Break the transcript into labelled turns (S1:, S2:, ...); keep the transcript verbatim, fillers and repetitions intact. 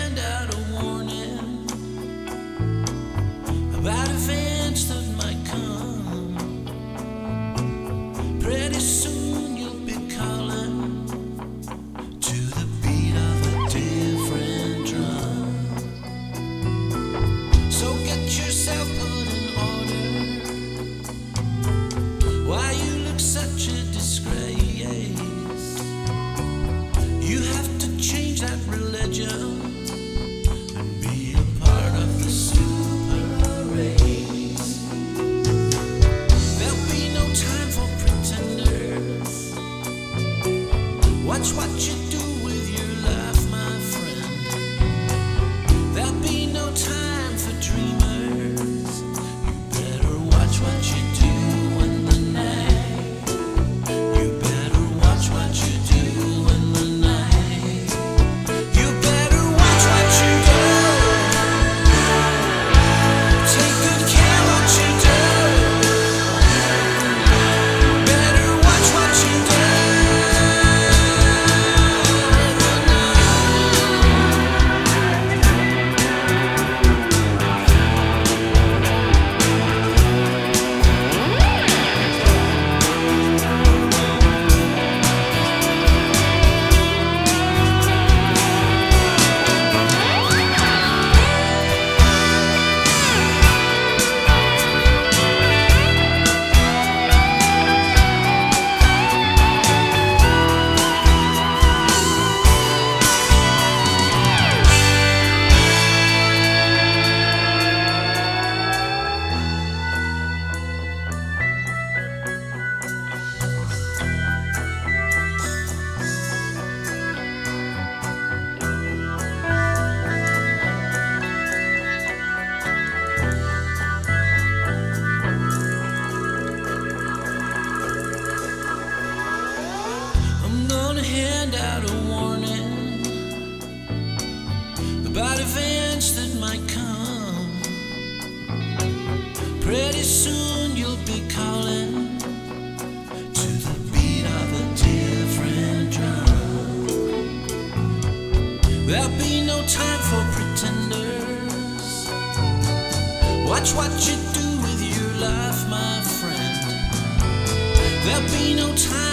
S1: hand out a warning about events that might come. Pretty soon you'll be calling to the beat of a different drum. So get yourself put in order. Why you look such a disgrace? You have to change that religion and be a part of the super race. There'll be no time for pretenders. Watch what you do with your life, my friend. There'll be no time for dreamers. You better watch what you do in the night. You better watch what you do in the night. You better watch what you do. Take good care what you do. Better watch what you do. I'm gonna hand out a warning about events that might come. Pretty soon you'll be calling to the beat of a different drum. There'll be no time for pretenders. Watch what you do with your life, my friend. There'll be no time